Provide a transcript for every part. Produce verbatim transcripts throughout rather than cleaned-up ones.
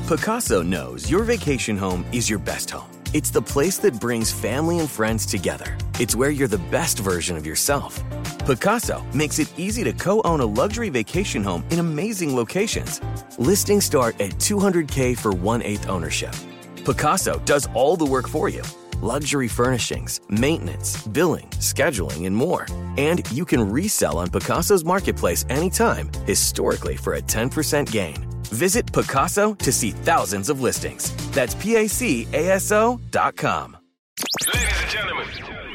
Picasso knows your vacation home is your best home. It's the place that brings family and friends together. It's where you're the best version of yourself. Picasso makes it easy to co-own a luxury vacation home in amazing locations. Listings start at two hundred thousand dollars for one-eighth ownership. Picasso does all the work for you. Luxury furnishings, maintenance, billing, scheduling, and more. And you can resell on Picasso's marketplace anytime, historically for a ten percent gain. Visit Picasso to see thousands of listings. That's P A C A S O dot com. Ladies and gentlemen,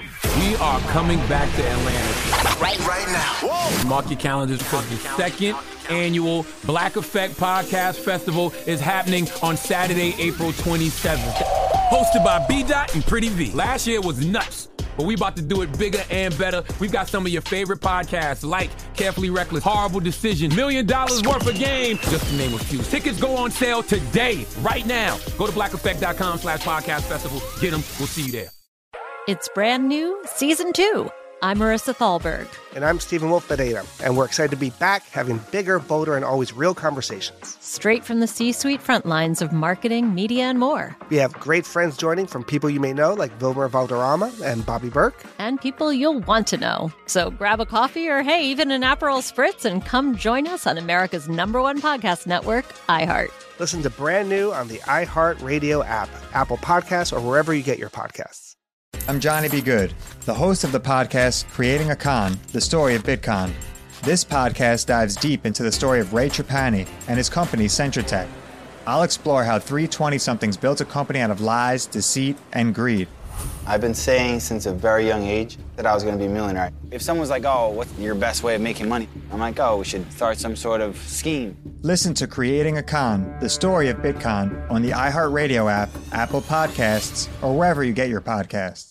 we are coming back to Atlanta. Right, right now. Whoa. Mark your calendars because the second annual Black Effect Podcast Festival is happening on Saturday, April twenty-seventh. Hosted by B-Dot and Pretty V. Last year was nuts, but we about to do it bigger and better. We've got some of your favorite podcasts like Carefully Reckless, Horrible Decision, Million Dollars Worth of Game, just to name a few. Tickets go on sale today, right now. Go to blackeffect.com slash podcast festival. Get them. We'll see you there. It's brand new, season two. I'm Marissa Thalberg. And I'm Stephen Wolf Pereira, and we're excited to be back having bigger, bolder, and always real conversations. Straight from the C-suite front lines of marketing, media, and more. We have great friends joining from people you may know, like Wilmer Valderrama and Bobby Burke. And people you'll want to know. So grab a coffee or, hey, even an Aperol Spritz and come join us on America's number one podcast network, iHeart. Listen to brand new on the iHeart Radio app, Apple Podcasts, or wherever you get your podcasts. I'm Johnny B. Good, the host of the podcast Creating a Con, the story of Bitcoin. This podcast dives deep into the story of Ray Trapani and his company Centratech. I'll explore how three twenty-somethings built a company out of lies, deceit, and greed. I've been saying since a very young age that I was going to be a millionaire. If someone's like, oh, what's your best way of making money? I'm like, oh, we should start some sort of scheme. Listen to Creating a Con, the story of Bitcoin on the iHeartRadio app, Apple Podcasts, or wherever you get your podcasts.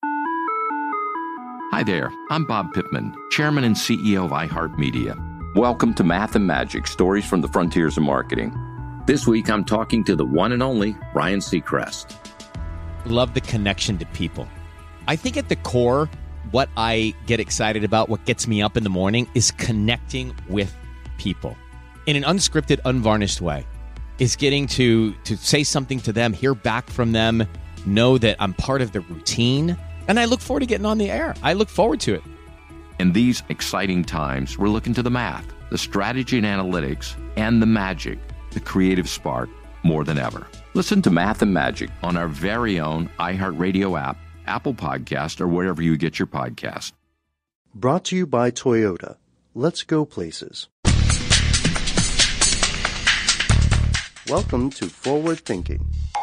Hi there, I'm Bob Pittman, Chairman and C E O of iHeartMedia. Welcome to Math and Magic, Stories from the Frontiers of Marketing. This week I'm talking to the one and only Ryan Seacrest. Love the connection to people. I think at the core, what I get excited about, what gets me up in the morning, is connecting with people in an unscripted, unvarnished way. Is getting to, to say something to them, hear back from them, know that I'm part of the routine. And I look forward to getting on the air. I look forward to it. In these exciting times, we're looking to the math, the strategy and analytics, and the magic, the creative spark, more than ever. Listen to Math and Magic on our very own iHeartRadio app, Apple Podcast, or wherever you get your podcast. Brought to you by Toyota. Let's go places. Welcome to Forward Thinking.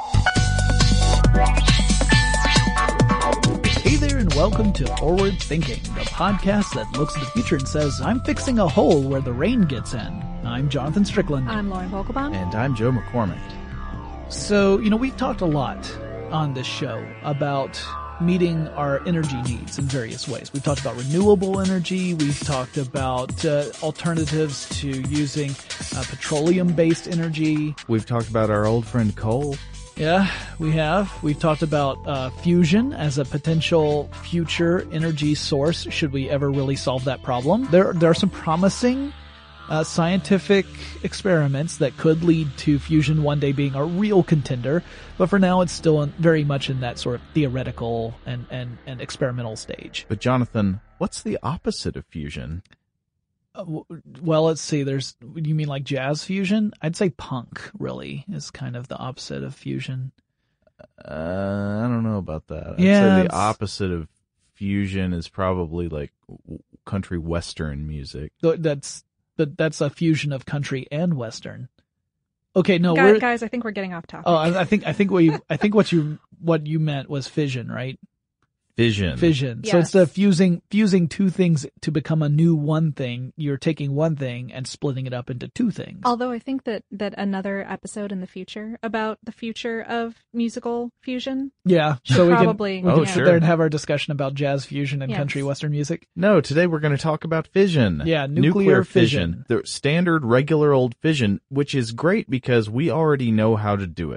Hey there, and welcome to Forward Thinking, the podcast that looks at the future and says, I'm fixing a hole where the rain gets in. I'm Jonathan Strickland. I'm Lauren Vogelbaum. And I'm Joe McCormick. So, you know, we've talked a lot on this show about meeting our energy needs in various ways. We've talked about renewable energy. We've talked about uh, alternatives to using uh, petroleum-based energy. We've talked about our old friend coal. Yeah, we have. We've talked about uh, fusion as a potential future energy source should we ever really solve that problem. There, there are some promising uh, scientific experiments that could lead to fusion one day being a real contender, but for now it's still in, very much in that sort of theoretical and, and, and experimental stage. But Jonathan, what's the opposite of fusion? Uh, well, let's see. There's, you mean like jazz fusion? I'd say punk really is kind of the opposite of fusion. Uh, I don't know about that. I'd yeah, say the opposite of fusion is probably like country western music. That's, but that's a fusion of country and western. Okay, no, guys, we're, guys, I think we're getting off topic. Oh, I, I think, I think what you, I think what you, what you meant was fission, right? Fission. Fission. Yes. So instead of fusing fusing two things to become a new one thing, you're taking one thing and splitting it up into two things. Although I think that, that another episode in the future about the future of musical fusion. Yeah. So we probably, can, we oh, can sure. sit there and have our discussion about jazz fusion and yes. country western music. No, today we're going to talk about fission. Yeah, nuclear, nuclear fission. fission. The standard regular old fission, which is great because we already know how to do it.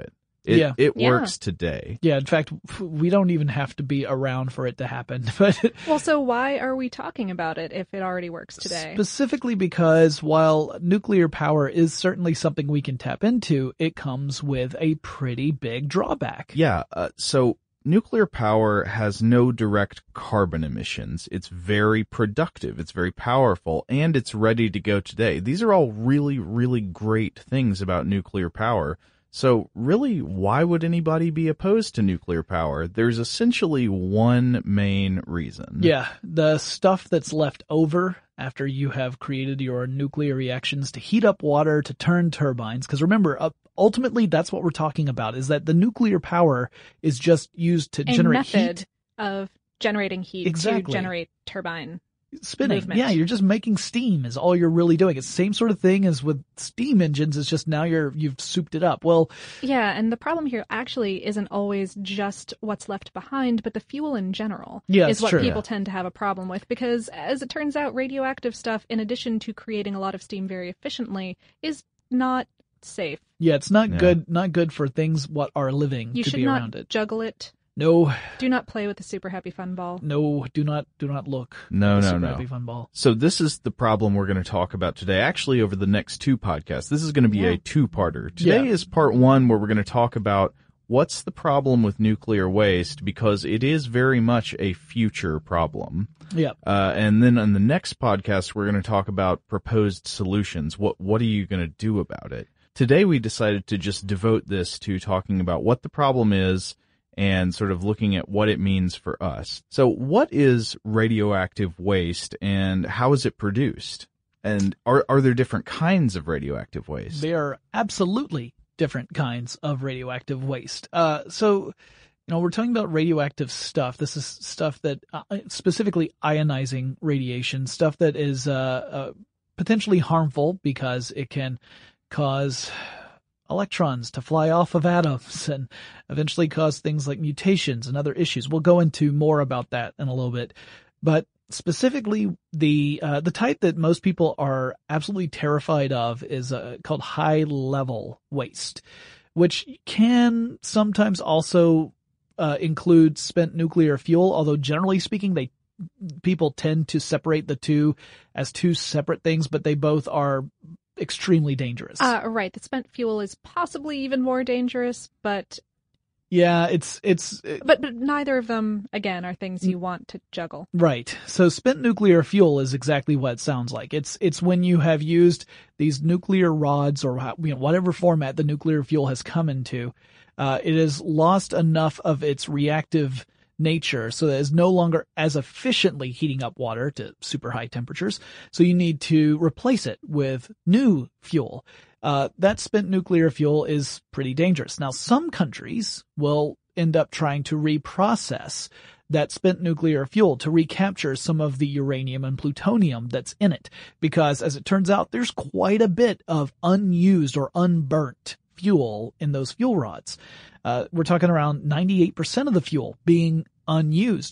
It, Yeah. it Yeah. works today. Yeah, in fact, we don't even have to be around for it to happen. But Well, so why are we talking about it if it already works today? specifically because while nuclear power is certainly something we can tap into, it comes with a pretty big drawback. Yeah, uh, so nuclear power has no direct carbon emissions. It's very productive, it's very powerful, and it's ready to go today. These are all really, really great things about nuclear power. So really, why would anybody be opposed to nuclear power? There's essentially one main reason. Yeah, the stuff that's left over after you have created your nuclear reactions to heat up water, to turn turbines. Because remember, uh, ultimately, that's what we're talking about, is that the nuclear power is just used to A generate method heat. of generating heat Exactly. to generate turbine Spinning. movement. Yeah, you're just making steam is all you're really doing. It's the same sort of thing as with steam engines. It's just now you're, you've souped it up. Well, Yeah, and the problem here actually isn't always just what's left behind, but the fuel in general Yeah, is it's what true. people Yeah. tend to have a problem with because, as it turns out, radioactive stuff, in addition to creating a lot of steam very efficiently, is not safe. yeah, it's not Yeah. good, not good for things what are living You to should be not around it. juggle it. No, Do not play with the super happy fun ball. no, do not, do not look. No, at the no, Super no. Happy Fun Ball. So this is the problem we're going to talk about today, actually over the next two podcasts. This is going to be Yeah. a two-parter. Today Yeah. is part one where we're going to talk about what's the problem with nuclear waste, because it is very much a future problem. Yeah. Uh, and then on the next podcast, we're going to talk about proposed solutions. What, what are you going to do about it? Today we decided to just devote this to talking about what the problem is and sort of looking at what it means for us. So what is radioactive waste and how is it produced? And are are there different kinds of radioactive waste? There are absolutely different kinds of radioactive waste. Uh, so, you know, we're talking about radioactive stuff. This is stuff that, uh, specifically ionizing radiation, stuff that is uh, uh, potentially harmful because it can cause electrons to fly off of atoms and eventually cause things like mutations and other issues. We'll go into more about that in a little bit. But specifically, the uh, the type that most people are absolutely terrified of is uh, called high-level waste, which can sometimes also uh, include spent nuclear fuel, although generally speaking, they people tend to separate the two as two separate things, but they both are extremely dangerous. Uh, right. The spent fuel is possibly even more dangerous, but yeah, it's it's it, but but neither of them, again, are things you want to juggle. right. So spent nuclear fuel is exactly what it sounds like. It's it's when you have used these nuclear rods or how- you know, whatever format the nuclear fuel has come into, uh, it has lost enough of its reactive nature so that it's no longer as efficiently heating up water to super high temperatures. So you need to replace it with new fuel. Uh, that spent nuclear fuel is pretty dangerous. Now, some countries will end up trying to reprocess that spent nuclear fuel to recapture some of the uranium and plutonium that's in it. Because as it turns out, there's quite a bit of unused or unburnt fuel in those fuel rods. Uh, we're talking around ninety-eight percent of the fuel being unused.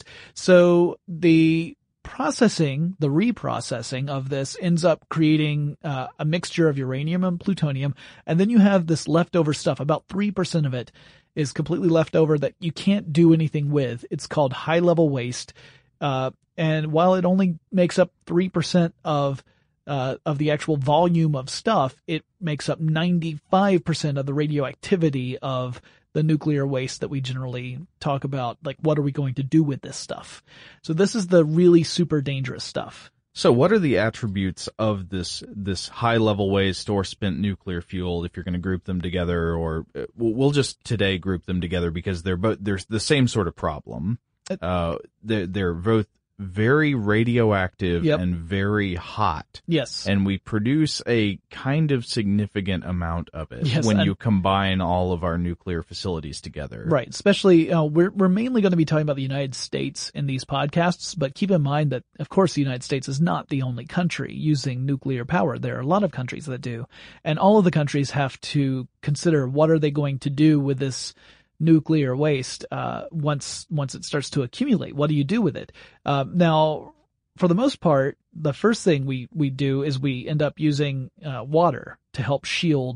So the processing, the reprocessing of this ends up creating uh, a mixture of uranium and plutonium. And then you have this leftover stuff. About three percent of it is completely left over that you can't do anything with. It's called high level waste. Uh, and while it only makes up three percent of Uh, of the actual volume of stuff, it makes up ninety-five percent of the radioactivity of the nuclear waste that we generally talk about. Like, what are we going to do with this stuff? So this is the really super dangerous stuff. So what are the attributes of this this high level waste or spent nuclear fuel, if you're going to group them together, or uh, we'll just today group them together because they're both there's the same sort of problem. Uh, they're, they're both very radioactive Yep. and very hot. Yes. And we produce a kind of significant amount of it Yes, when and- you combine all of our nuclear facilities together. Right. Especially, uh, we're, we're mainly going to be talking about the United States in these podcasts, but keep in mind that, of course, the United States is not the only country using nuclear power. There are a lot of countries that do. And all of the countries have to consider what are they going to do with this nuclear waste, uh, once, once it starts to accumulate. What do you do with it? Uh, now, for the most part, the first thing we, we do is we end up using, uh, water to help shield,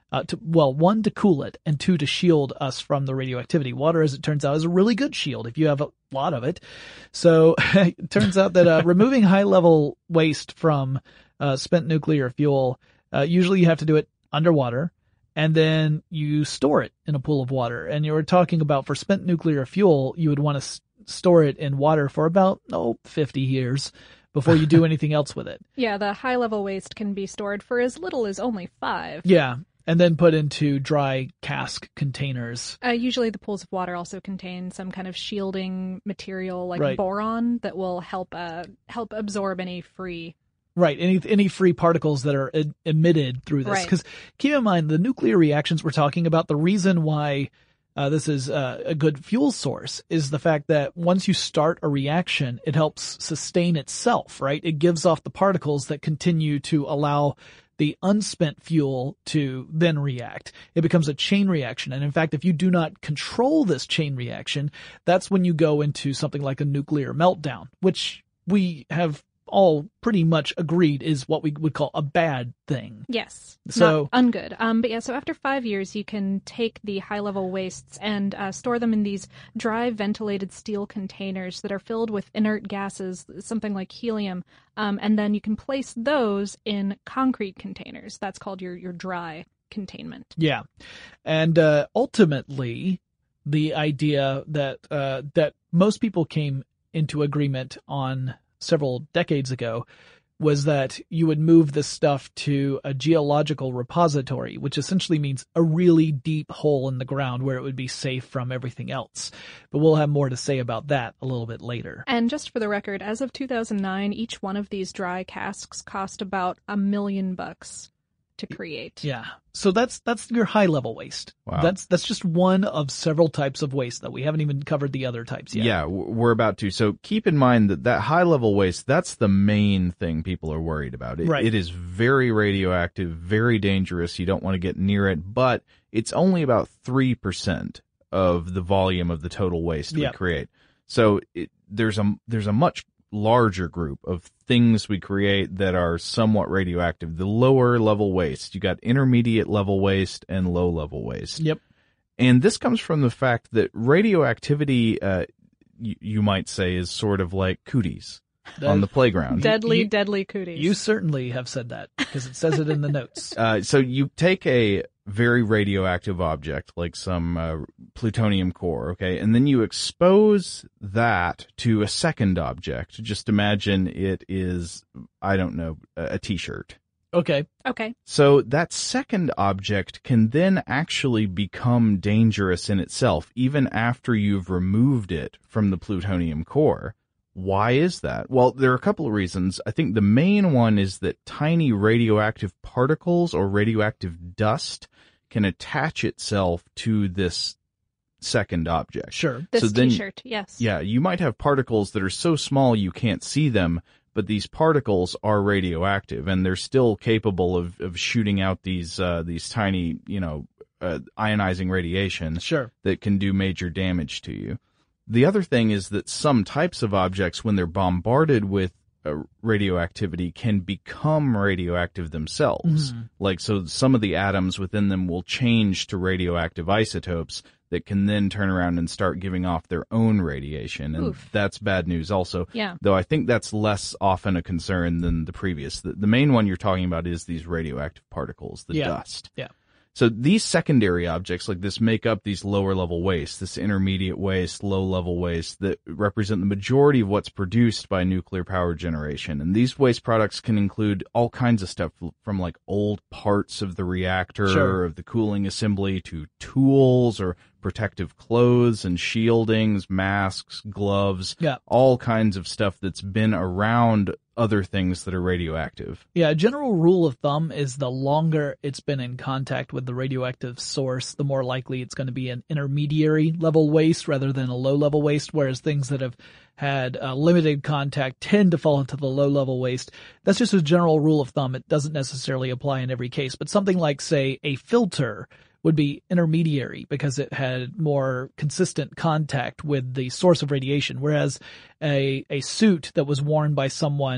Uh, to, well, one, to cool it, and two, to shield us from the radioactivity. Water, as it turns out, is a really good shield if you have a lot of it. So it turns out that uh, removing high-level waste from uh, spent nuclear fuel, uh, usually you have to do it underwater, and then you store it in a pool of water. And you were talking about for spent nuclear fuel, you would want to s- store it in water for about, oh, fifty years before you do anything else with it. Yeah, the high-level waste can be stored for as little as only five. Yeah. And then put into dry cask containers. Uh, usually the pools of water also contain some kind of shielding material like Right. boron that will help uh, help absorb any free. Right. Any any free particles that are e- emitted through this. Right. Because keep in mind, the nuclear reactions we're talking about, the reason why uh, this is uh, a good fuel source is the fact that once you start a reaction, it helps sustain itself, right? It gives off the particles that continue to allow the unspent fuel to then react. It becomes a chain reaction. And in fact, if you do not control this chain reaction, that's when you go into something like a nuclear meltdown, which we have all pretty much agreed is what we would call a bad thing. Yes. So not ungood. Um, but yeah, so after five years, you can take the high-level wastes and uh, store them in these dry, ventilated steel containers that are filled with inert gases, something like helium, um, and then you can place those in concrete containers. That's called your your dry containment. Yeah. And uh, ultimately, the idea that uh, that most people came into agreement on several decades ago was that you would move this stuff to a geological repository, which essentially means a really deep hole in the ground where it would be safe from everything else. But we'll have more to say about that a little bit later. And just for the record, as of two thousand nine, each one of these dry casks cost about a million bucks to create. Yeah. So that's that's your high level waste. Wow. That's that's just one of several types of waste that we haven't even covered the other types yet. Yeah, w- we're about to. So keep in mind that that high level waste, that's the main thing people are worried about. It, Right. it is very radioactive, very dangerous. You don't want to get near it, but it's only about three percent of the volume of the total waste Yeah. we create. So it, there's a there's a much larger group of things we create that are somewhat radioactive. The lower level waste, you got intermediate level waste and low level waste. Yep. And this comes from the fact that radioactivity, uh, you, you might say, is sort of like cooties on the playground. Deadly, You- deadly cooties. You certainly have said that because it says it in the notes. Uh, so you take a very radioactive object, like some uh, plutonium core, okay, and then you expose that to a second object. Just imagine it is, I don't know, a a t-shirt. Okay. Okay. So that second object can then actually become dangerous in itself, even after you've removed it from the plutonium core. Why is that? Well, there are a couple of reasons. I think the main one is that tiny radioactive particles or radioactive dust can attach itself to this second object. Sure. This So then- t-shirt, yes. Yeah, you might have particles that are so small you can't see them, but these particles are radioactive and they're still capable of, of shooting out these uh, these tiny, you know, uh, ionizing radiation Sure. that can do major damage to you. The other thing is that some types of objects, when they're bombarded with uh, radioactivity, can become radioactive themselves. Mhm. Like, so some of the atoms within them will change to radioactive isotopes that can then turn around and start giving off their own radiation. And Oof. that's bad news also. Yeah. Though I think that's less often a concern than the previous. The, the main one you're talking about is these radioactive particles, the Yeah. dust. Yeah. So these secondary objects like this make up these lower level waste, this intermediate waste, low level waste that represent the majority of what's produced by nuclear power generation. And these waste products can include all kinds of stuff from like old parts of the reactor Sure. or of the cooling assembly to tools or protective clothes and shieldings, masks, gloves, Yeah. all kinds of stuff that's been around other things that are radioactive. Yeah, a general rule of thumb is the longer it's been in contact with the radioactive source, the more likely it's going to be an intermediary level waste rather than a low level waste, whereas things that have had uh, limited contact tend to fall into the low level waste. That's just a general rule of thumb. It doesn't necessarily apply in every case, but something like, say, a filter would be intermediary because it had more consistent contact with the source of radiation, whereas a a suit that was worn by someone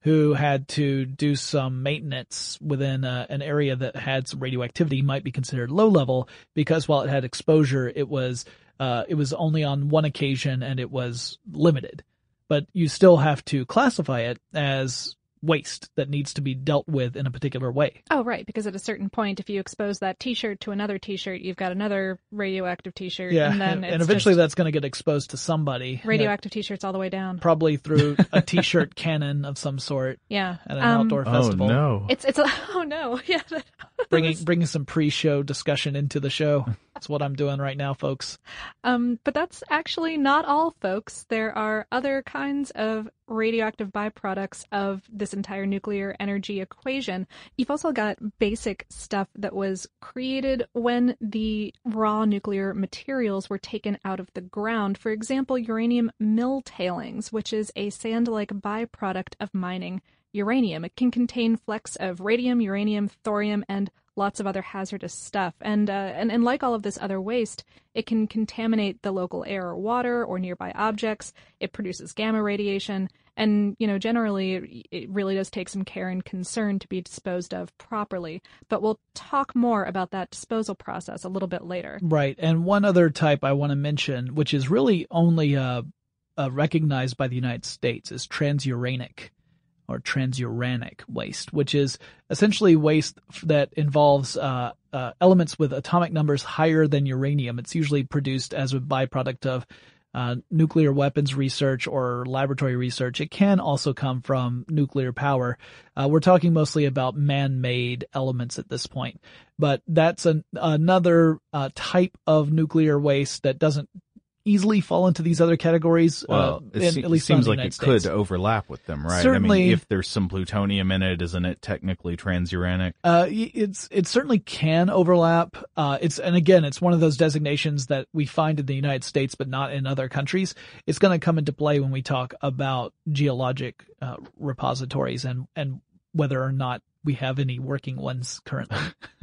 who had to do some maintenance within uh, an area that had some radioactivity might be considered low level because while it had exposure, it was uh, it was only on one occasion and it was limited. But you still have to classify it as waste that needs to be dealt with in a particular way. Oh, right, because at a certain point, if you expose that T-shirt to another T-shirt, you've got another radioactive T-shirt, Yeah, and then and, it's and eventually just that's going to get exposed to somebody. radioactive T-shirts all the way down. Probably through a T-shirt cannon of some sort. Yeah. At an Um, outdoor Oh, festival. no. It's it's a, oh no, yeah. Bringing bringing some pre-show discussion into the show. That's what I'm doing right now, folks. Um, but that's actually not all, folks. There are other kinds of radioactive byproducts of this entire nuclear energy equation. You've also got basic stuff that was created when the raw nuclear materials were taken out of the ground. For example, uranium mill tailings, which is a sand-like byproduct of mining uranium. It can contain flecks of radium, uranium, thorium, and lots of other hazardous stuff. And, uh, and and like all of this other waste, it can contaminate the local air or water or nearby objects. It produces gamma radiation. And, you know, generally, it, it really does take some care and concern to be disposed of properly. But we'll talk more about that disposal process a little bit later. Right. And one other type I want to mention, which is really only uh, uh, recognized by the United States, is transuranic or transuranic waste, which is essentially waste that involves uh, uh, elements with atomic numbers higher than uranium. It's usually produced as a byproduct of uh, nuclear weapons research or laboratory research. It can also come from nuclear power. Uh, we're talking mostly about man-made elements at this point, but that's an, another uh, type of nuclear waste that doesn't easily fall into these other categories. Well, uh, it, in, se- at least seems in the like United it could States. overlap with them, right? I Certainly. mean, if there's some plutonium in it, isn't it technically transuranic? Uh, it's, it certainly can overlap. Uh, it's, and again, it's one of those designations that we find in the United States, but not in other countries. It's going to come into play when we talk about geologic, uh, repositories and, and whether or not we have any working ones currently.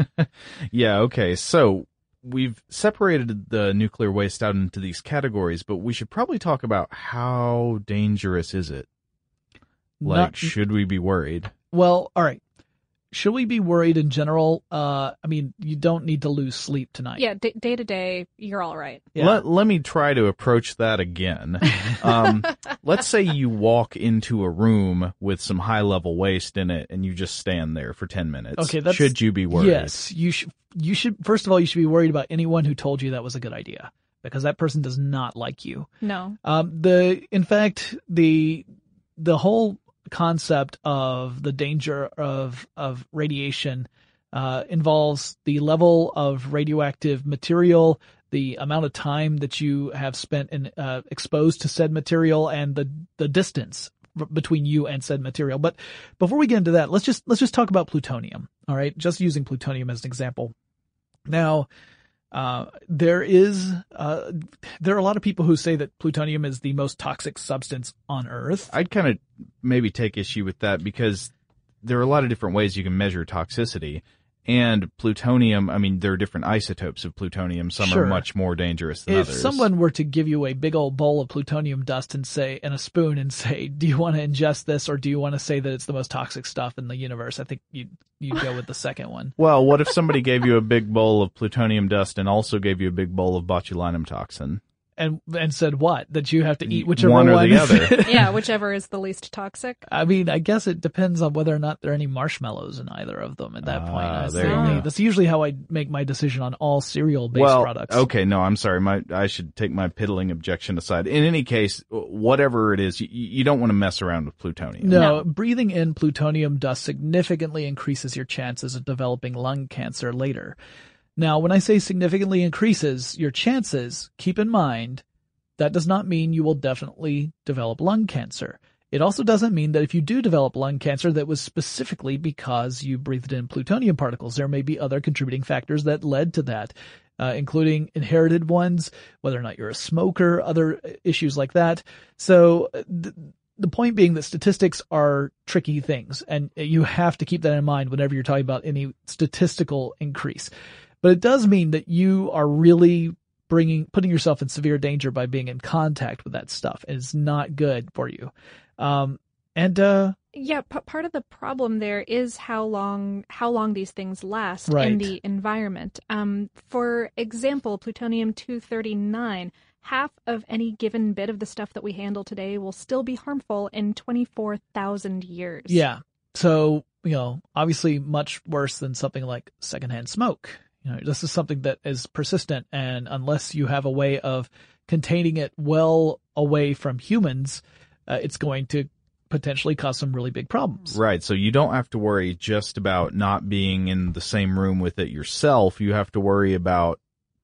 Yeah, okay. So we've separated the nuclear waste out into these categories, but we should probably talk about how dangerous is it? Like, Not- should we be worried? Well, all right. Should we be worried in general? Uh, I mean, you don't need to lose sleep tonight. Yeah, d- day to day, you're all right. Yeah. Let, let me try to approach that again. Um, let's say you walk into a room with some high level waste in it and you just stand there for ten minutes. Okay, that's, should you be worried? Yes, you should. You should. First of all, you should be worried about anyone who told you that was a good idea, because that person does not like you. No. Um, the in fact the the whole concept of the danger of of radiation uh, involves the level of radioactive material, the amount of time that you have spent in uh, exposed to said material, and the the distance between you and said material. But before we get into that, let's just let's just talk about plutonium. All right, just using plutonium as an example. Now, uh, there is uh, there are a lot of people who say that plutonium is the most toxic substance on Earth. I'd kind of maybe take issue with that because there are a lot of different ways you can measure toxicity. And plutonium, I mean, there are different isotopes of plutonium. Some Sure. are much more dangerous than If others. someone were to give you a big old bowl of plutonium dust and say, and a spoon and say, do you want to ingest this or do you want to say that it's the most toxic stuff in the universe? I think you'd, you'd go with the second one. Well, what if somebody gave you a big bowl of plutonium dust and also gave you a big bowl of botulinum toxin? And, and said what? That you have to eat whichever One one. or the other. Yeah, whichever is the least toxic. I mean, I guess it depends on whether or not there are any marshmallows in either of them at that point. Ah, That's, there the you only- go. that's usually how I make my decision on all cereal-based well, products. okay, no, I'm sorry. My I should take my piddling objection aside. In any case, whatever it is, you, you don't want to mess around with plutonium. No, breathing in plutonium dust significantly increases your chances of developing lung cancer later. Now, when I say significantly increases your chances, keep in mind that does not mean you will definitely develop lung cancer. It also doesn't mean that if you do develop lung cancer, that was specifically because you breathed in plutonium particles. There may be other contributing factors that led to that, uh, including inherited ones, whether or not you're a smoker, other issues like that. So th- the point being that statistics are tricky things, and you have to keep that in mind whenever you're talking about any statistical increase. But it does mean that you are really bringing, putting yourself in severe danger by being in contact with that stuff. And it's not good for you. Um, and, uh, Yeah, p- part of the problem there is how long how long these things last Right. in the environment. Um, for example, plutonium two thirty-nine, half of any given bit of the stuff that we handle today will still be harmful in twenty-four thousand years. Yeah. So, you know, obviously much worse than something like secondhand smoke. You know, this is something that is persistent, and unless you have a way of containing it well away from humans, uh, it's going to potentially cause some really big problems. Right. So you don't have to worry just about not being in the same room with it yourself. You have to worry about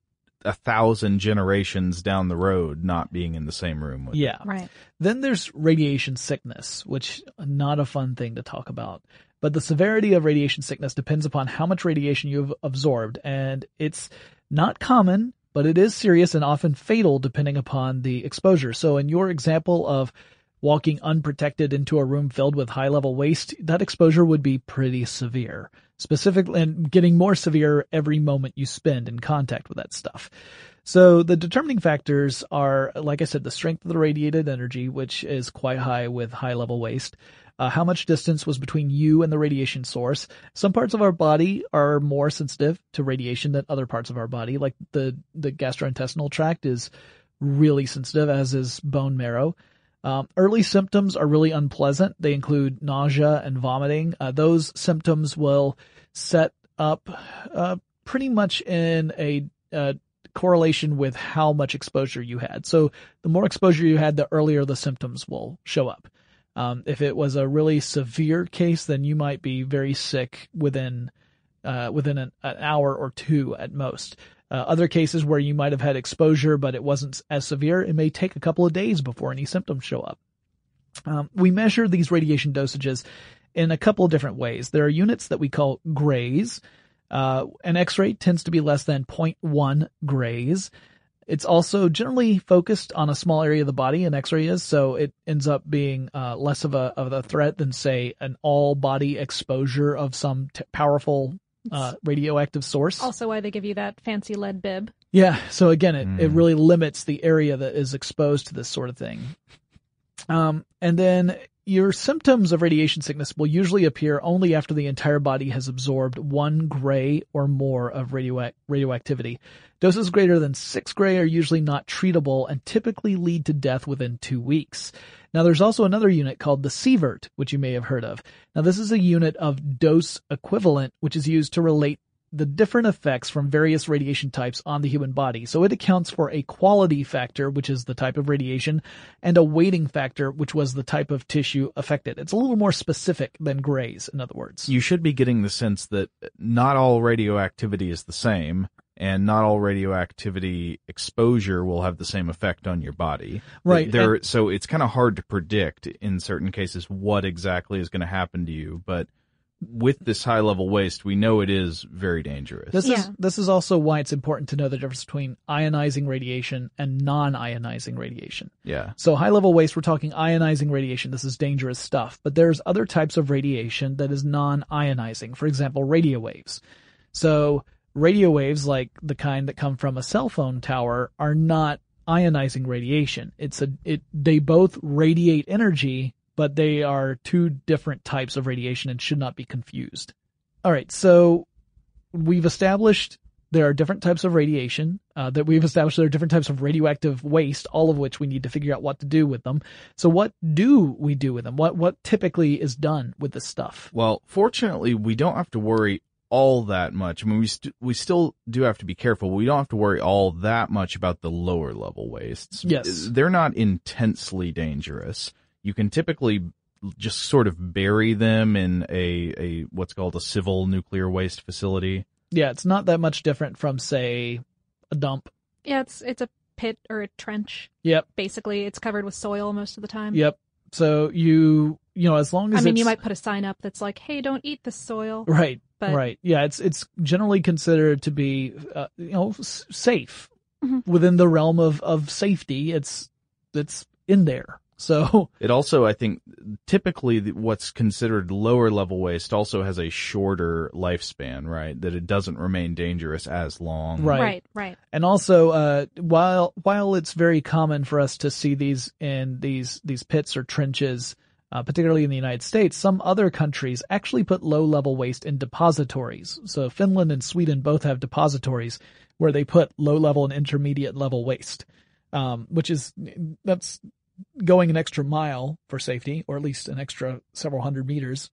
a thousand generations down the road not being in the same room with Yeah. it. Right. Then there's radiation sickness, which not a fun thing to talk about. But the severity of radiation sickness depends upon how much radiation you've absorbed, and it's not common, but it is serious and often fatal depending upon the exposure. So in your example of walking unprotected into a room filled with high-level waste, that exposure would be pretty severe. Specifically, and getting more severe every moment you spend in contact with that stuff. So the determining factors are, like I said, the strength of the radiated energy, which is quite high with high-level waste. Uh, how much distance was between you and the radiation source. Some parts of our body are more sensitive to radiation than other parts of our body, like the, the gastrointestinal tract is really sensitive, as is bone marrow. Um, early symptoms are really unpleasant. They include nausea and vomiting. Uh, those symptoms will set up uh, pretty much in a uh, correlation with how much exposure you had. So the more exposure you had, the earlier the symptoms will show up. Um, if it was a really severe case, then you might be very sick within uh, within an, an hour or two at most. Uh, other cases where you might have had exposure, but it wasn't as severe, it may take a couple of days before any symptoms show up. Um, we measure these radiation dosages in a couple of different ways. There are units that we call grays. Uh, an X-ray tends to be less than zero point one grays. It's also generally focused on a small area of the body, an X-ray is, so it ends up being uh, less of a of a threat than, say, an all-body exposure of some t- powerful uh, radioactive source. Also why they give you that fancy lead bib. Yeah, so again, it, Mm. it really limits the area that is exposed to this sort of thing. Um, and then your symptoms of radiation sickness will usually appear only after the entire body has absorbed one gray or more of radioac- radioactivity. Doses greater than six gray are usually not treatable and typically lead to death within two weeks. Now, there's also another unit called the sievert, which you may have heard of. Now, this is a unit of dose equivalent, which is used to relate the different effects from various radiation types on the human body. So it accounts for a quality factor, which is the type of radiation, and a weighting factor, which was the type of tissue affected. It's a little more specific than grays, in other words. You should be getting the sense that not all radioactivity is the same, and not all radioactivity exposure will have the same effect on your body. Right. There, And- so it's kind of hard to predict in certain cases what exactly is going to happen to you, but with this high level waste, we know it is very dangerous. This Yeah. is this is also why it's important to know the difference between ionizing radiation and non-ionizing radiation. Yeah. So high level waste, we're talking ionizing radiation. This is dangerous stuff. But there's other types of radiation that is non-ionizing. For example, radio waves. So radio waves, like the kind that come from a cell phone tower, are not ionizing radiation. It's a it they both radiate energy, but they are two different types of radiation and should not be confused. All right, so we've established there are different types of radiation, uh, that we've established there are different types of radioactive waste, all of which we need to figure out what to do with them. So what do we do with them? What what typically is done with this stuff? Well, fortunately, we don't have to worry all that much. I mean, we st- we still do have to be careful. We don't have to worry all that much about the lower level wastes. Yes. They're not intensely dangerous. You can typically just sort of bury them in a, a what's called a civil nuclear waste facility. Yeah, it's not that much different from, say, a dump. Yeah, it's it's a pit or a trench. Yep. Basically, it's covered with soil most of the time. Yep. So you, you know, as long as I mean, it's, you might put a sign up that's like, "Hey, don't eat the soil." right, But right. Yeah, it's it's generally considered to be, uh, you know, s- safe Mhm. within the realm of, of safety. It's it's in there. So It also, I think, typically the- what's considered lower level waste also has a shorter lifespan, right? That it doesn't remain dangerous as long. Right. Right, right. And also, uh, while while it's very common for us to see these in these these pits or trenches uh, particularly in the United States, some other countries actually put low-level waste in depositories. So Finland and Sweden both have depositories where they put low-level and intermediate-level waste, um, which is, that's going an extra mile for safety, or at least an extra several hundred meters.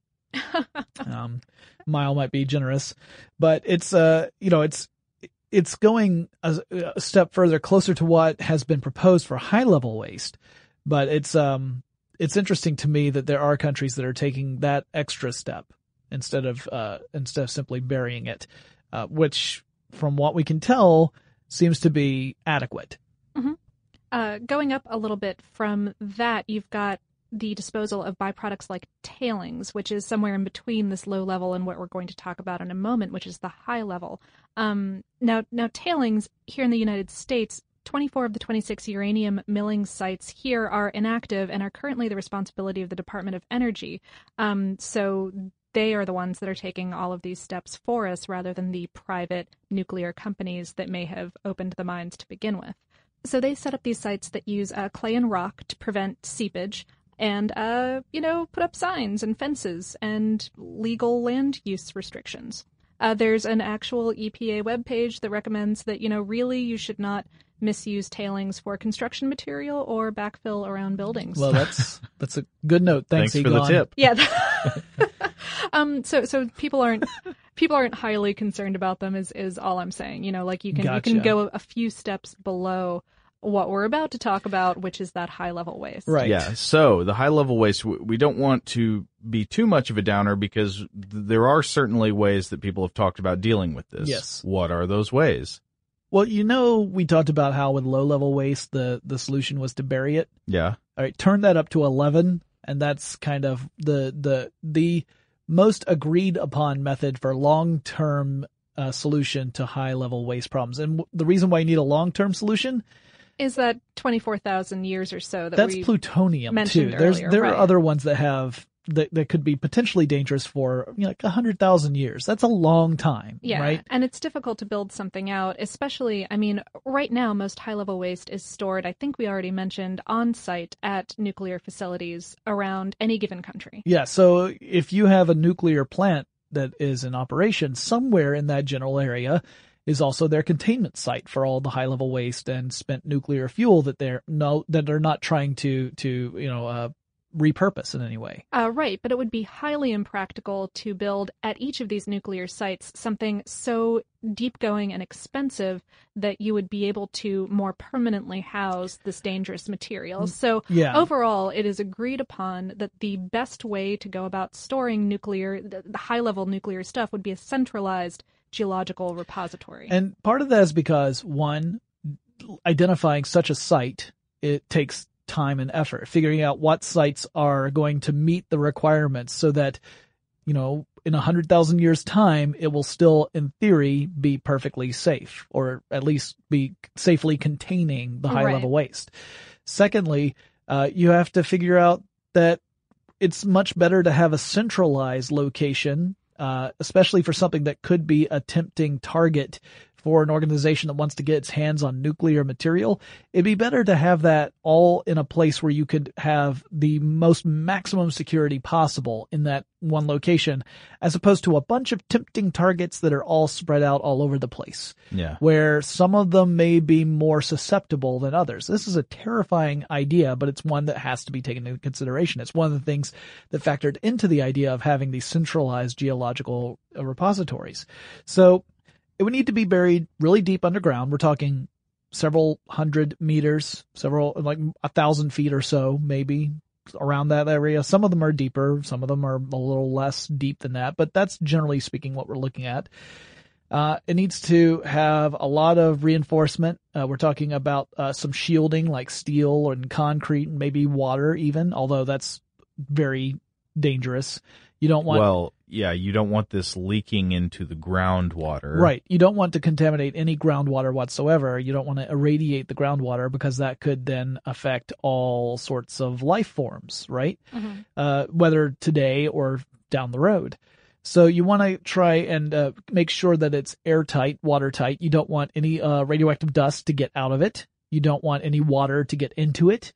um, mile might be generous, but it's, uh, you know, it's, it's going a, a step further, closer to what has been proposed for high-level waste. But it's, um, it's interesting to me that there are countries that are taking that extra step instead of, uh, instead of simply burying it, uh, which from what we can tell seems to be adequate. Mm-hmm. Uh, going up a little bit from that, you've got the disposal of byproducts like tailings, which is somewhere in between this low level and what we're going to talk about in a moment, which is the high level. Um, now, now tailings here in the United States, twenty-four of the twenty-six uranium milling sites here are inactive and are currently the responsibility of the Department of Energy. Um, so they are the ones that are taking all of these steps for us rather than the private nuclear companies that may have opened the mines to begin with. So they set up these sites that use uh, clay and rock to prevent seepage and, uh, you know, put up signs and fences and legal land use restrictions. Uh, there's an actual E P A webpage that recommends that, you know, really you should not misuse tailings for construction material or backfill around buildings. Well, that's that's a good note. Thanks, Thanks Egon. for the tip. Yeah. um. So so people aren't people aren't highly concerned about them. Is is all I'm saying. You know, like you can Gotcha. you can go a few steps below what we're about to talk about, which is that high level waste. Right. Yeah. So the high level waste, we don't want to be too much of a downer because th- there are certainly ways that people have talked about dealing with this. Yes. What are those ways? Well, you know, we talked about how with low level waste, the, the solution was to bury it. Yeah. All right. Turn that up to eleven. And that's kind of the, the, the most agreed upon method for long-term uh, solution to high level waste problems. And w- the reason why you need a long-term solution is that twenty-four thousand years or so that that's we plutonium mentioned too. There's earlier, there right. are other ones that have that that could be potentially dangerous for, you know, like a hundred thousand years. That's a long time, yeah, right? And it's difficult to build something out, especially, I mean, right now most high level waste is stored, I think we already mentioned, on site at nuclear facilities around any given country. Yeah. So if you have a nuclear plant that is in operation, somewhere in that general area is also their containment site for all the high level waste and spent nuclear fuel that they're no that they're not trying to to you know uh, repurpose in any way. Uh, right, but it would be highly impractical to build at each of these nuclear sites something so deep going and expensive that you would be able to more permanently house this dangerous material. So yeah. overall, it is agreed upon that the best way to go about storing nuclear, the, the high level nuclear stuff would be a centralized geological repository. And part of that is because, one, identifying such a site, it takes time and effort, figuring out what sites are going to meet the requirements so that, you know, in a hundred thousand years time, it will still, in theory, be perfectly safe, or at least be safely containing the high Right. level waste. Secondly, uh, you have to figure out that it's much better to have a centralized location, uh, especially for something that could be a tempting target for an organization that wants to get its hands on nuclear material. It'd be better to have that all in a place where you could have the most maximum security possible in that one location, as opposed to a bunch of tempting targets that are all spread out all over the place. Yeah. Where some of them may be more susceptible than others. This is a terrifying idea, but it's one that has to be taken into consideration. It's one of the things that factored into the idea of having these centralized geological uh, repositories. So it would need to be buried really deep underground. We're talking several hundred meters, several, like a thousand feet or so, maybe around that area. Some of them are deeper. Some of them are a little less deep than that, but that's generally speaking what we're looking at. Uh, it needs to have a lot of reinforcement. Uh, we're talking about uh, some shielding like steel and concrete and maybe water even, although that's very dangerous. You don't want... Well, yeah, you don't want this leaking into the groundwater. Right. You don't want to contaminate any groundwater whatsoever. You don't want to irradiate the groundwater because that could then affect all sorts of life forms, right? Mm-hmm. Uh, whether today or down the road. So you want to try and uh, make sure that it's airtight, watertight. You don't want any uh, radioactive dust to get out of it. You don't want any water to get into it.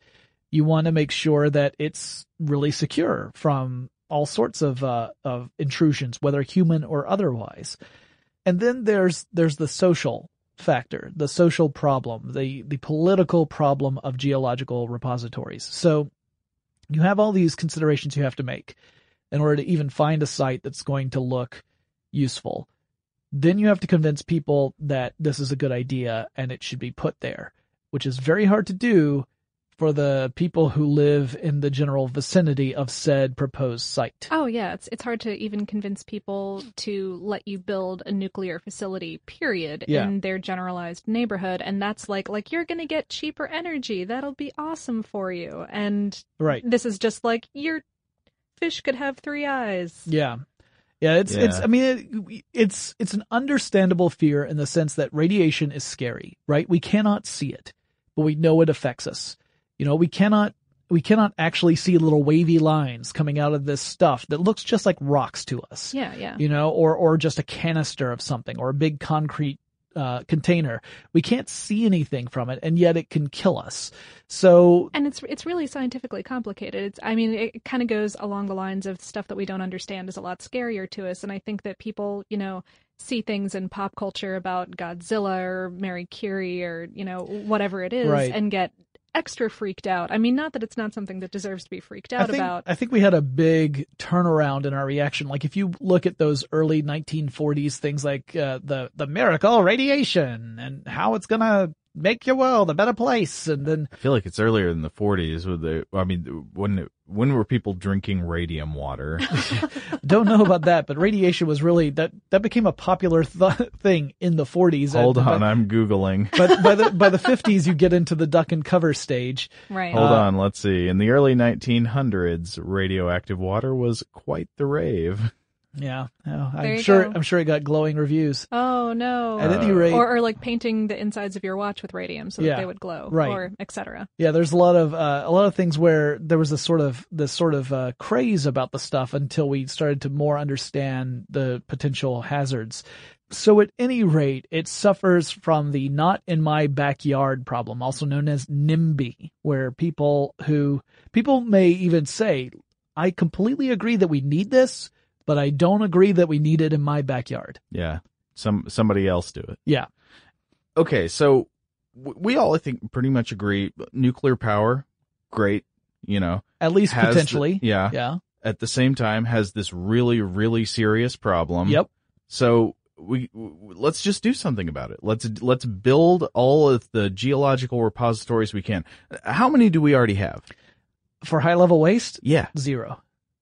You want to make sure that it's really secure from all sorts of uh, of intrusions, whether human or otherwise. And then there's there's the social factor, the social problem, the the political problem of geological repositories. So you have all these considerations you have to make in order to even find a site that's going to look useful. Then you have to convince people that this is a good idea and it should be put there, which is very hard to do for the people who live in the general vicinity of said proposed site. Oh, yeah. It's it's hard to even convince people to let you build a nuclear facility, period, Yeah. in their generalized neighborhood. And that's like, like you're going to get cheaper energy. That'll be awesome for you. And Right. this is just like, your fish could have three eyes. Yeah. Yeah, it's, Yeah. it's, I mean, it, it's, it's an understandable fear in the sense that radiation is scary, right? We cannot see it, but we know it affects us. You know, we cannot, we cannot actually see little wavy lines coming out of this stuff that looks just like rocks to us. Yeah, yeah. You know, or, or just a canister of something or a big concrete, uh, container. We can't see anything from it, and yet it can kill us. So, And it's it's really scientifically complicated. It's I mean, it kind of goes along the lines of stuff that we don't understand is a lot scarier to us. And I think that people, you know, see things in pop culture about Godzilla or Mary Curie or, you know, whatever it is, Right. and get extra freaked out. I mean, not that it's not something that deserves to be freaked I out think, about. I think we had a big turnaround in our reaction. Like if you look at those early nineteen forties things like uh, the the miracle radiation and how it's gonna make your world a better place, and then I feel like it's earlier than the forties. With the, I mean, when when were people drinking radium water? don't know about that, but radiation was really that that became a popular th- thing in the forties. Hold and, on, but, I'm Googling. but by the by the fifties, you get into the duck and cover stage. Right. Hold Uh, on, let's see. In the early nineteen hundreds, radioactive water was quite the rave. Yeah, oh, There I'm you sure. go. I'm sure it got glowing reviews. Oh no! At any rate- or, or like painting the insides of your watch with radium so that Yeah, they would glow, right. or et cetera. Yeah, there's a lot of uh, a lot of things where there was this sort of this sort of uh, craze about the stuff until we started to more understand the potential hazards. So at any rate, it suffers from the not in my backyard problem, also known as NIMBY, where people who people may even say, I completely agree that we need this, but I don't agree that we need it in my backyard. Yeah, some somebody else do it. Yeah. Okay, so w- we all, I think, pretty much agree. Nuclear power, great. You know, At least has the- potentially. yeah. Yeah. At the same time, has this really, really serious problem. Yep. So we w- let's just do something about it. Let's let's build all of the geological repositories we can. How many do we already have? For high level waste? Yeah, Zero.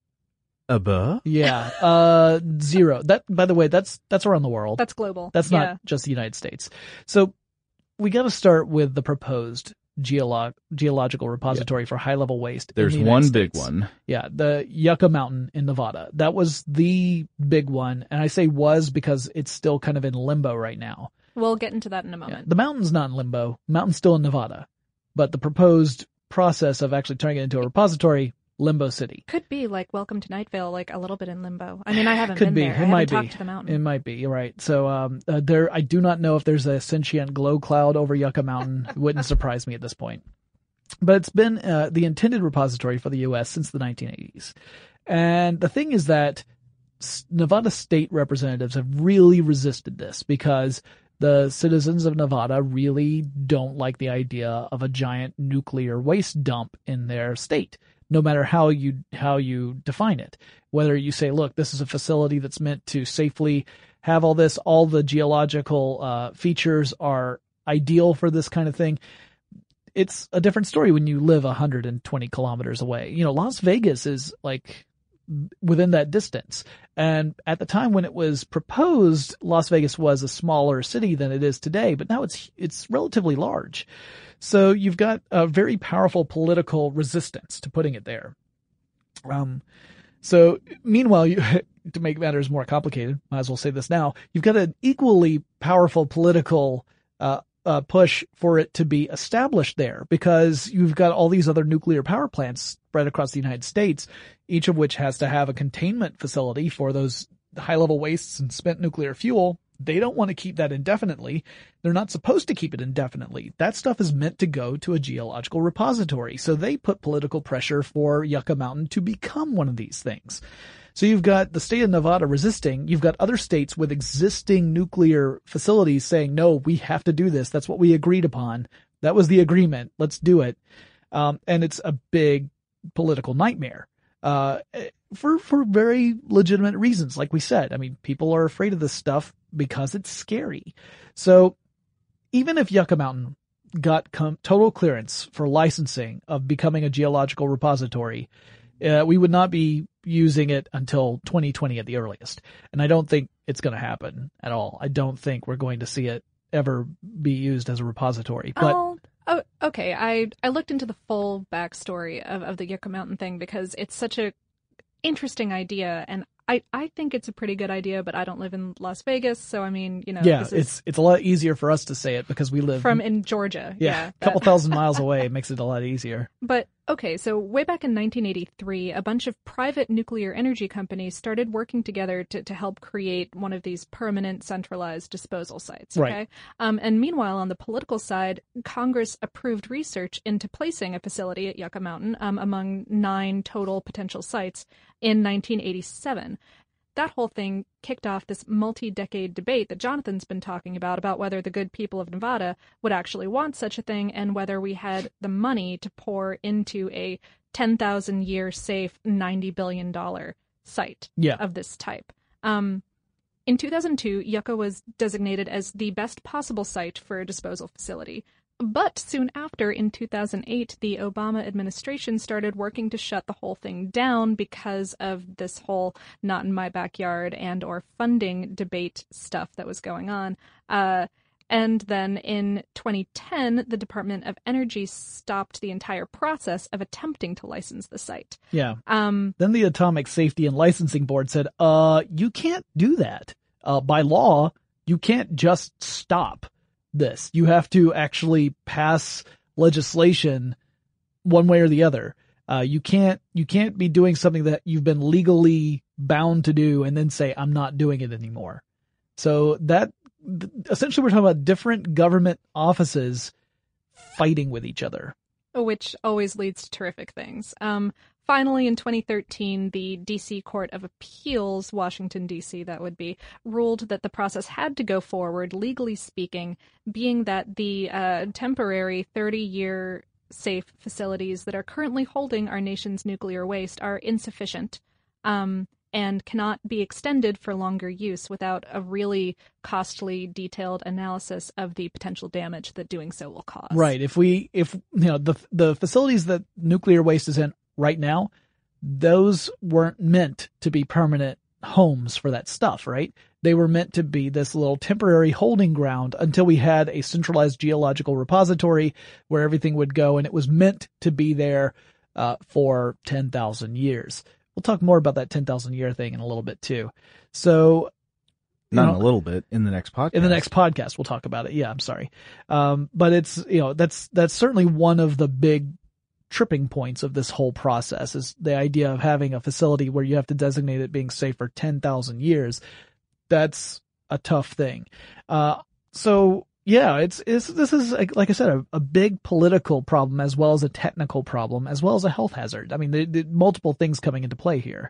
above. Yeah, uh, zero. That, by the way, that's, that's around the world. That's global. That's Yeah. not just the United States. So we got to start with the proposed geolog- geological repository for high level waste. in There's the United one States. big one. Yeah, the Yucca Mountain in Nevada. That was the big one. And I say was because it's still kind of in limbo right now. We'll get into that in a moment. The mountain's not in limbo. Mountain's still in Nevada. But the proposed process of actually turning it into a repository, Limbo City. Could be like Welcome to Night Vale, like a little bit in limbo. I mean, I haven't Could been be. there. It I haven't might talked be. to the mountain. It might be. You're right. So um, uh, there, I do not know if there's a sentient glow cloud over Yucca Mountain. It wouldn't surprise me at this point. But it's been uh, the intended repository for the U S since the nineteen eighties. And the thing is that s- Nevada state representatives have really resisted this because the citizens of Nevada really don't like the idea of a giant nuclear waste dump in their state, no matter how you how you define it. Whether you say, look, this is a facility that's meant to safely have all this, all the geological uh, features are ideal for this kind of thing. It's a different story when you live one hundred twenty kilometers away. You know, Las Vegas is like within that distance. And at the time when it was proposed, Las Vegas was a smaller city than it is today, but now it's it's relatively large. So you've got a very powerful political resistance to putting it there. Um, so meanwhile, you, to make matters more complicated, might as well say this now, you've got an equally powerful political uh, uh, push for it to be established there because you've got all these other nuclear power plants spread across the United States, each of which has to have a containment facility for those high-level wastes and spent nuclear fuel. They don't want to keep that indefinitely. They're not supposed to keep it indefinitely. That stuff is meant to go to a geological repository. So they put political pressure for Yucca Mountain to become one of these things. So you've got the state of Nevada resisting. You've got other states with existing nuclear facilities saying, no, we have to do this. That's what we agreed upon. That was the agreement. Let's do it. Um, and it's a big political nightmare. Uh, for, for very legitimate reasons. Like we said, I mean, people are afraid of this stuff because it's scary. So even if Yucca Mountain got com- total clearance for licensing of becoming a geological repository, uh, we would not be using it until twenty twenty at the earliest. And I don't think it's going to happen at all. I don't think we're going to see it ever be used as a repository. But oh, oh, okay. I, I looked into the full backstory of, of the Yucca Mountain thing because it's such a interesting idea, and I, I think it's a pretty good idea, but I don't live in Las Vegas, so I mean, you know. Yeah, this is it's it's a lot easier for us to say it because we live from in Georgia. Yeah, yeah a couple that. thousand miles away. It makes it a lot easier. But okay, so way back in nineteen eighty-three, a bunch of private nuclear energy companies started working together to, to help create one of these permanent centralized disposal sites. Okay? Right. Um, and meanwhile, on the political side, Congress approved research into placing a facility at Yucca Mountain um, among nine total potential sites in nineteen eighty-seven. That whole thing kicked off this multi-decade debate that Jonathan's been talking about, about whether the good people of Nevada would actually want such a thing and whether we had the money to pour into a ten thousand year safe ninety billion dollars site yeah. of this type. Um, in two thousand two, Yucca was designated as the best possible site for a disposal facility. But soon after, in two thousand eight, the Obama administration started working to shut the whole thing down because of this whole not in my backyard and or funding debate stuff that was going on. Uh, and then in twenty ten, the Department of Energy stopped the entire process of attempting to license the site. Yeah. Um, then the Atomic Safety and Licensing Board said, uh, you can't do that. Uh, by law, you can't just stop this. You have to actually pass legislation one way or the other. Uh, you can't, you can't be doing something that you've been legally bound to do and then say, I'm not doing it anymore. So that essentially we're talking about different government offices fighting with each other. Which always leads to terrific things. Um, Finally, in twenty thirteen, the D C Court of Appeals, Washington, D C, that would be, ruled that the process had to go forward, legally speaking, being that the uh, temporary thirty-year safe facilities that are currently holding our nation's nuclear waste are insufficient um, and cannot be extended for longer use without a really costly, detailed analysis of the potential damage that doing so will cause. Right. If we, if, you know, the the facilities that nuclear waste is in right now, those weren't meant to be permanent homes for that stuff, right? They were meant to be this little temporary holding ground until we had a centralized geological repository where everything would go, and it was meant to be there uh, for ten thousand years. We'll talk more about that ten thousand year thing in a little bit too. So, not know, in a little bit, in the next podcast. In the next podcast, we'll talk about it. Yeah, I'm sorry. Um, but it's, you know, that's, that's certainly one of the big tripping points of this whole process is the idea of having a facility where you have to designate it being safe for ten thousand years. That's a tough thing. Uh, so yeah, it's, it's, this is, like I said, a, a big political problem as well as a technical problem, as well as a health hazard. I mean, the, the multiple things coming into play here.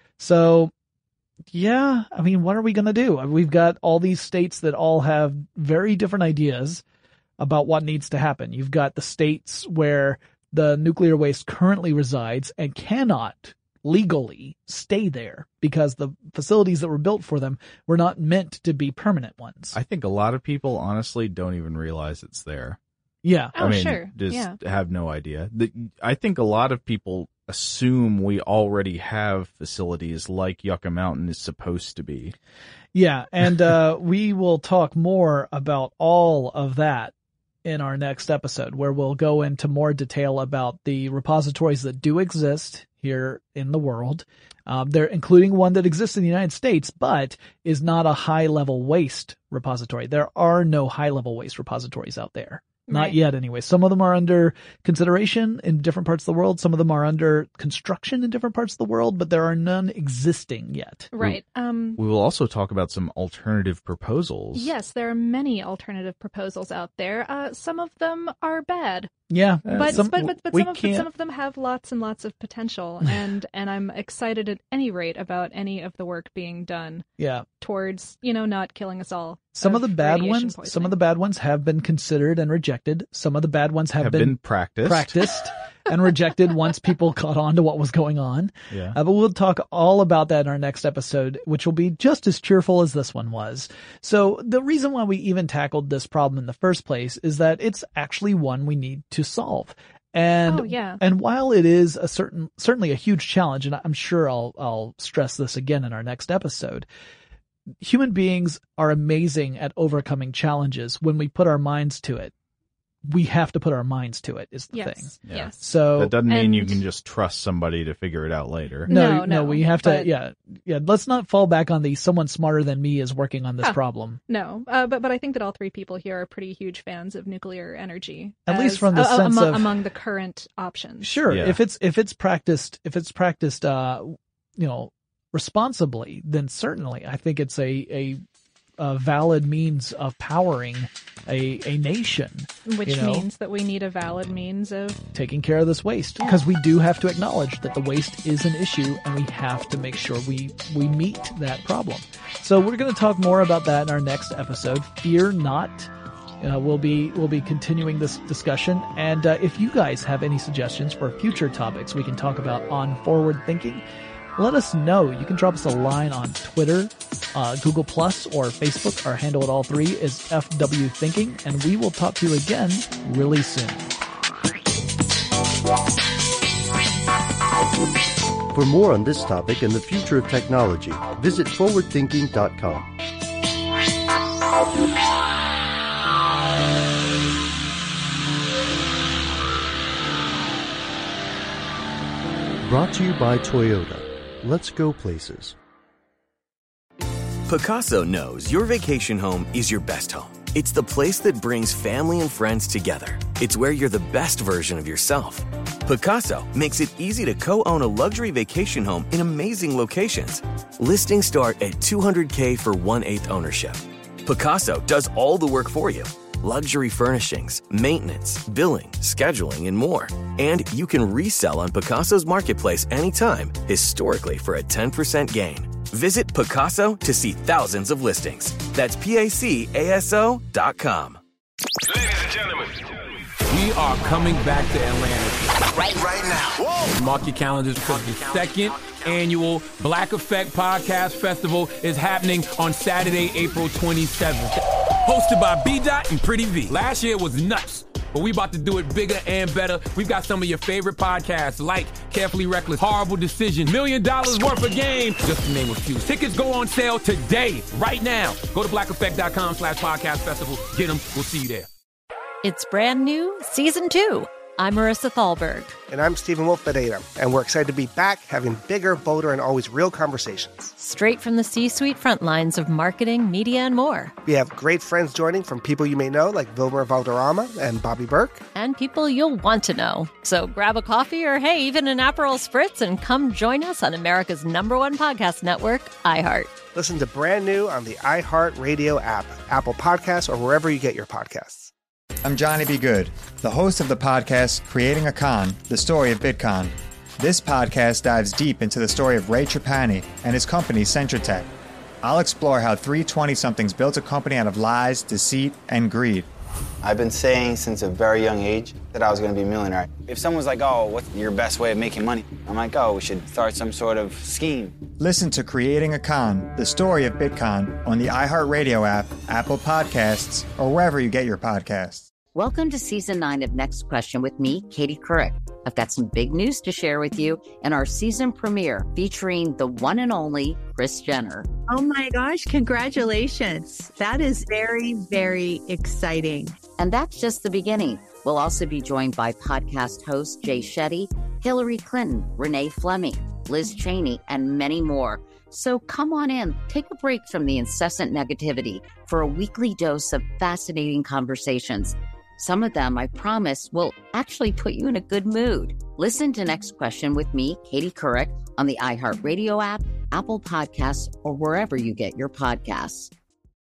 So yeah, I mean, what are we going to do? We've got all these states that all have very different ideas about what needs to happen. You've got the states where the nuclear waste currently resides and cannot legally stay there because the facilities that were built for them were not meant to be permanent ones. I think a lot of people honestly don't even realize it's there. Yeah. Oh, I mean, sure. just yeah. have no idea. The, I think a lot of people assume we already have facilities like Yucca Mountain is supposed to be. Yeah. And, uh, we will talk more about all of that in our next episode, where we'll go into more detail about the repositories that do exist here in the world. Um, they're including one that exists in the United States, but is not a high level waste repository. There are no high level waste repositories out there. Not Right. yet, anyway. Some of them are under consideration in different parts of the world. Some of them are under construction in different parts of the world, but there are none existing yet. Right. Um, We will also talk about some alternative proposals. yes, there are many alternative proposals out there. Uh, some of them are bad. Yeah, But, some- but, but, but, we some of, but can't- some of them have lots and lots of potential, and, and I'm excited at any rate about any of the work being done Yeah. towards, you know, not killing us all. Some of the bad radiation ones, some poisoning. of the bad ones have been considered and rejected. Some of the bad ones have, Have been practiced. practiced and rejected once people caught on to what was going on. Yeah. Uh, but we'll talk all about that in our next episode, which will be just as cheerful as this one was. So the reason why we even tackled this problem in the first place is that it's actually one we need to solve. And, Oh, yeah. and while it is a certain, certainly a huge challenge, and I'm sure I'll, I'll stress this again in our next episode, human beings are amazing at overcoming challenges when we put our minds to it. We have to put our minds to it is the Yes, thing. Yeah. yes. So That doesn't mean you And- can just trust somebody to figure it out later. no, No, no, no, we have to, but- yeah, yeah. Let's not fall back on the someone smarter than me is working on this Huh. problem. No, uh, but but I think that all three people here are pretty huge fans of nuclear energy. At least as- from the uh, sense among, of- among the current options. Sure, Yeah. if it's if it's practiced, if it's practiced, uh, you know, responsibly, then certainly I think it's a a, a valid means of powering a a nation. Which you know? means that we need a valid means of Taking care of this waste, because we do have to acknowledge that the waste is an issue and we have to make sure we we meet that problem. So we're going to talk more about that in our next episode. Fear not. Uh, we'll be we'll be continuing this discussion, and uh, if you guys have any suggestions for future topics we can talk about on Forward Thinking, let us know. You can drop us a line on Twitter, uh, Google Plus, or Facebook. Our handle at all three is F W Thinking, and we will talk to you again really soon. For more on this topic and the future of technology, visit forward thinking dot com. Brought to you by Toyota. Let's go places. Picasso knows your vacation home is your best home. It's the place that brings family and friends together. It's where you're the best version of yourself. Picasso makes it easy to co-own a luxury vacation home in amazing locations. Listings start at two hundred thousand dollars for one-eighth ownership. Picasso does all the work for you. Luxury furnishings, maintenance, billing, scheduling, and more. And you can resell on Picasso's marketplace anytime, historically for a ten percent gain. Visit Picasso to see thousands of listings. That's P A C A S O dot com. Ladies and gentlemen, We are coming back to Atlanta. right, right now. Whoa! Mark your calendars because the second annual Black Effect Podcast Festival is happening on Saturday, April twenty-seventh. Hosted by B Dot and Pretty V. Last year was nuts, but we about to do it bigger and better. We've got some of your favorite podcasts like Carefully Reckless, Horrible Decision, Million Dollars Worth of Game, just to name a few. Tickets go on sale today, right now. Go to black effect dot com slash podcast festival. Get them. We'll see you there. It's brand new, season two. I'm Marissa Thalberg. And I'm Stephen Wolf Bedeta, and we're excited to be back having bigger, bolder, and always real conversations. Straight from the C-suite front lines of marketing, media, and more. We have great friends joining from people you may know, like Vilmer Valderrama and Bobby Burke. And people you'll want to know. So grab a coffee or, hey, even an Aperol Spritz and come join us on America's number one podcast network, iHeart. Listen to brand new on the iHeart Radio app, Apple Podcasts, or wherever you get your podcasts. I'm Johnny B. Good, the host of the podcast Creating a Con, the story of Bitcon. This podcast dives deep into the story of Ray Trapani and his company Centratech. I'll explore how three twenty-somethings built a company out of lies, deceit, and greed. I've been saying since a very young age that I was going to be a millionaire. If someone's like, oh, what's your best way of making money? I'm like, oh, we should start some sort of scheme. Listen to Creating a Con, the story of Bitcon on the iHeartRadio app, Apple Podcasts, or wherever you get your podcasts. Welcome to Season nine of Next Question with me, Katie Couric. I've got some big news to share with you in our season premiere featuring the one and only Kris Jenner. Oh my gosh, congratulations. That is very, very exciting. And that's just the beginning. We'll also be joined by podcast host Jay Shetty, Hillary Clinton, Renee Fleming, Liz Cheney, and many more. So come on in, take a break from the incessant negativity for a weekly dose of fascinating conversations. Some of them, I promise, will actually put you in a good mood. Listen to Next Question with me, Katie Couric, on the iHeartRadio app, Apple Podcasts, or wherever you get your podcasts.